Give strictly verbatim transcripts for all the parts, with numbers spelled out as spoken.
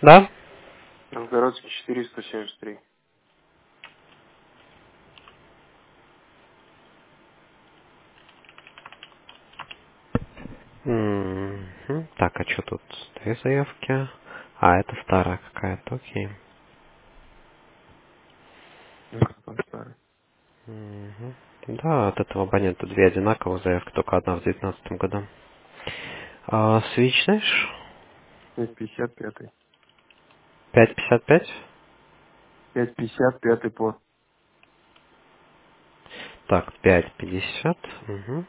Да? Новгородский четыреста семьдесят три. Мгм. Так, а что тут? Две заявки. А, это старая какая-то, окей. Ну, как там старый. Мгм. Да, от этого абонента две одинаковые заявки, только одна в девятнадцатом году. А, свич, знаешь? пять пятьдесят пятый. пять пятьдесят пять. пять пятьдесят пятый по. Так, пять пятьдесят. Угу.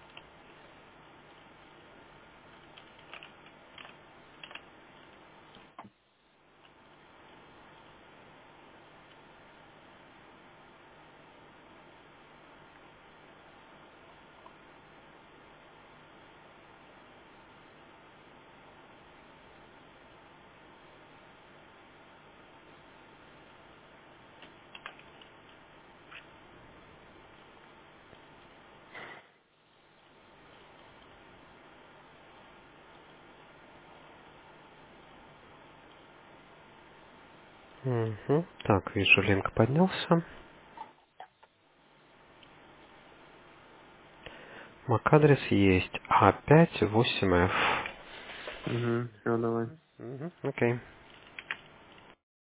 Угу. Так, вижу, линк поднялся. MAC-адрес есть а пять восемь эф. Угу, все, давай. Угу. Окей.